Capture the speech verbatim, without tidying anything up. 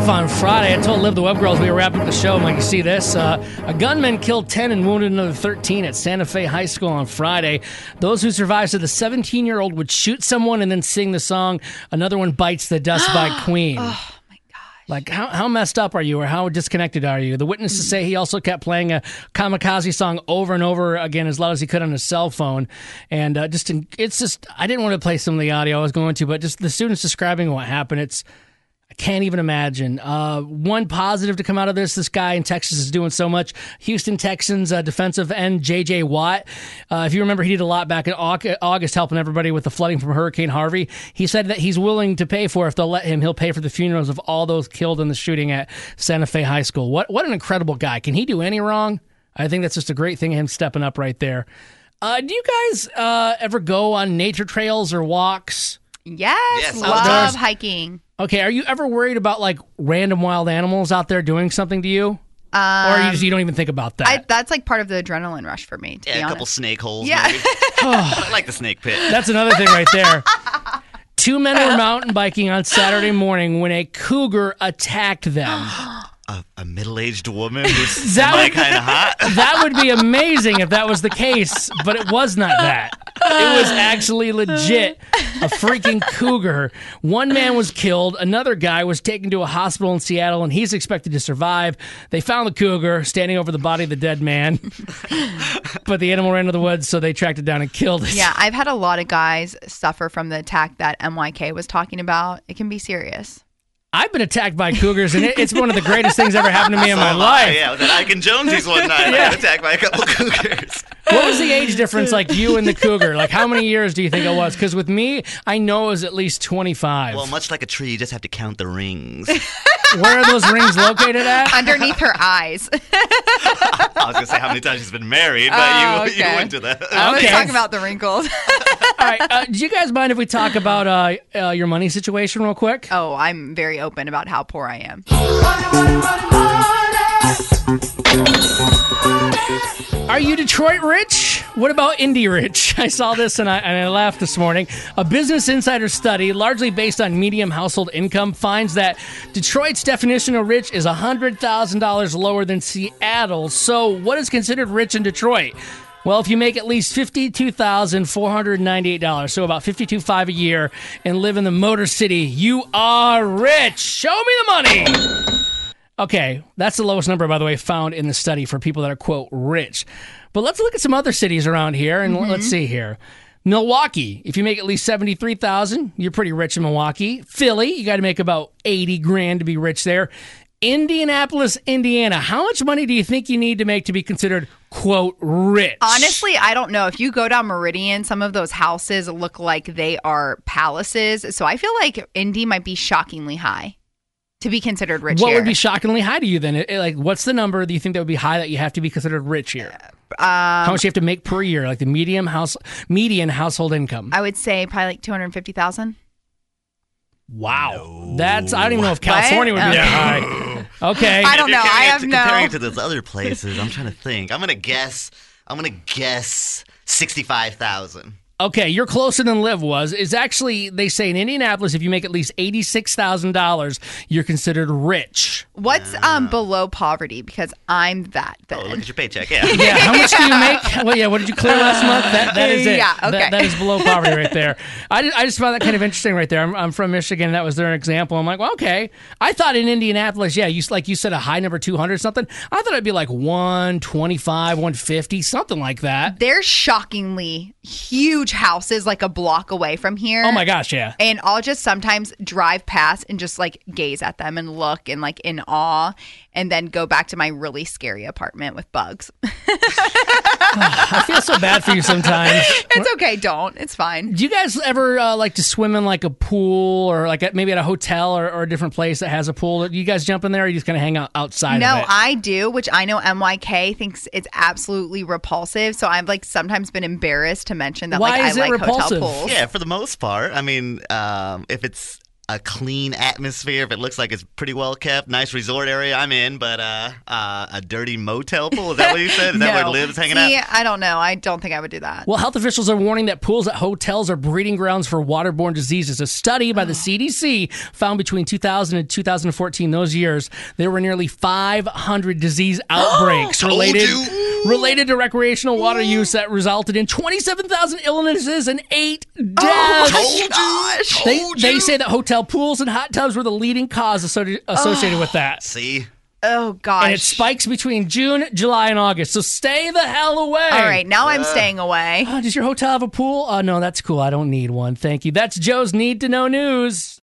off on Friday. I told Liv the Web Girls we were wrapping up the show. I'm like, you see this? Uh, a gunman killed ten and wounded another thirteen at Santa Fe High School on Friday. Those who survived said the seventeen-year-old would shoot someone and then sing the song, Another One Bites the Dust by Queen. Oh, my gosh. Like, how, how messed up are you, or how disconnected are you? The witnesses say he also kept playing a kamikaze song over and over again as loud as he could on his cell phone. And uh, just, it's just, I didn't want to play some of the audio I was going to, but just the students describing what happened, it's, I can't even imagine. Uh, one positive to come out of this, this guy in Texas is doing so much. Houston Texans uh, defensive end J J. Watt. Uh, if you remember, he did a lot back in August helping everybody with the flooding from Hurricane Harvey. He said that he's willing to pay for, if they'll let him, he'll pay for the funerals of all those killed in the shooting at Santa Fe High School. What, what an incredible guy. Can he do any wrong? I think that's just a great thing, him stepping up right there. Uh, do you guys uh, ever go on nature trails or walks? Yes, Yes, love outdoors. hiking. Okay, are you ever worried about like random wild animals out there doing something to you? Um, or you just you don't even think about that? I, that's like part of the adrenaline rush for me, to Yeah, be a honest. couple snake holes. Yeah. Maybe. I like the snake pit. That's another thing right there. Two men were mountain biking on Saturday morning when a cougar attacked them. A, a middle-aged woman who's That would- kind of hot. That would be amazing if that was the case, but it was not that. It was actually legit a freaking cougar. One man was killed. Another guy was taken to a hospital in Seattle, and he's expected to survive. They found the cougar standing over the body of the dead man, but the animal ran to the woods, so they tracked it down and killed it. Yeah, I've had a lot of guys suffer from the attack that M Y K was talking about. It can be serious. I've been attacked by cougars, and it, it's one of the greatest things ever happened to me in So my am I. life. Yeah, with that Ike and Jonesy's one night. I got attacked by a couple cougars. What was the age difference, like you and the cougar? Like, how many years do you think it was? Because with me, I know it was at least twenty-five. Well, much like a tree, you just have to count the rings. Where are those rings located at? Underneath her eyes. I was going to say how many times she's been married, but Oh, you, okay. you went to that. I was Okay. talking about the wrinkles. All right. Uh, do you guys mind if we talk about uh, uh, your money situation real quick? Oh, I'm very open about how poor I am. Are you Detroit rich? What about indie rich? I saw this and I, and I laughed this morning. A Business Insider study, largely based on median household income, finds that Detroit's definition of rich is one hundred thousand dollars lower than Seattle. So what is considered rich in Detroit? Well, if you make at least fifty-two thousand four hundred ninety-eight dollars, so about fifty-two thousand five hundred dollars a year, and live in the Motor City, you are rich. Show me the money. Okay, that's the lowest number, by the way, found in the study for people that are, quote, rich. But let's look at some other cities around here, and mm-hmm. let's see here. Milwaukee, if you make at least seventy-three thousand dollars, you're pretty rich in Milwaukee. Philly, you got to make about eighty grand to be rich there. Indianapolis, Indiana, how much money do you think you need to make to be considered, quote, rich? Honestly, I don't know. If you go down Meridian, some of those houses look like they are palaces. So I feel like Indy might be shockingly high to be considered rich What here. would be shockingly high to you then? It- it- like, what's the number that you think that would be high that you have to be considered rich here? Um, How much do you have to make per year, like the medium house median household income? I would say probably like two hundred fifty thousand dollars. Wow, that's I don't even know if California would be Okay. that high. Okay, I don't If you're know. I comparing it have to, no- Comparing it to those other places, I'm trying to think. I'm going to guess. I'm going to guess sixty-five thousand. okay, you're closer than Liv was. Is actually they say in Indianapolis, if you make at least eighty-six thousand dollars, you're considered rich. What's um below poverty? Because I'm that Oh, look then. at your paycheck. Yeah. Yeah, how much do you make? Well, yeah, what did you clear last month? That that is it. Yeah, okay. That, that is below poverty right there. I just, I just found that kind of interesting right there. I'm, I'm from Michigan. That was their example. I'm like, well, okay. I thought in Indianapolis, yeah, you like you said a high number two hundred something. I thought it'd be like one twenty-five, one fifty, something like that. They're shockingly huge houses like a block away from here. Oh my gosh, yeah. And I'll just sometimes drive past and just like gaze at them and look and like in awe and then go back to my really scary apartment with bugs. I feel so bad for you sometimes. It's okay. Don't. It's fine. Do you guys ever uh, like to swim in like a pool or like at, maybe at a hotel or, or a different place that has a pool? Do you guys jump in there or you just kind of hang out outside No, of it? I do, which I know M Y K thinks it's absolutely repulsive. So I've like sometimes been embarrassed to mention that Why like is I it like repulsive? hotel pools. Yeah, for the most part. I mean, um, if it's a clean atmosphere, if it looks like it's pretty well kept, nice resort area, I'm in. But uh, uh, a dirty motel pool, is that what you said? Is no. that where Liv's hanging See, out? I don't know. I don't think I would do that. Well, health officials are warning that pools at hotels are breeding grounds for waterborne diseases. A study by the C D C found between two thousand and two thousand fourteen, those years, there were nearly five hundred disease outbreaks Told related, you. related to recreational water use that resulted in twenty-seven thousand illnesses and eight deaths. Told you. Gosh. They, Told they you. say that hotel pools and hot tubs were the leading cause associ- associated with that. See? Oh, gosh. And it spikes between June, July, and August. So stay the hell away. All right, now I'm staying away. Oh, does your hotel have a pool? Oh, no, that's cool. I don't need one. Thank you. That's Joe's Need to Know News.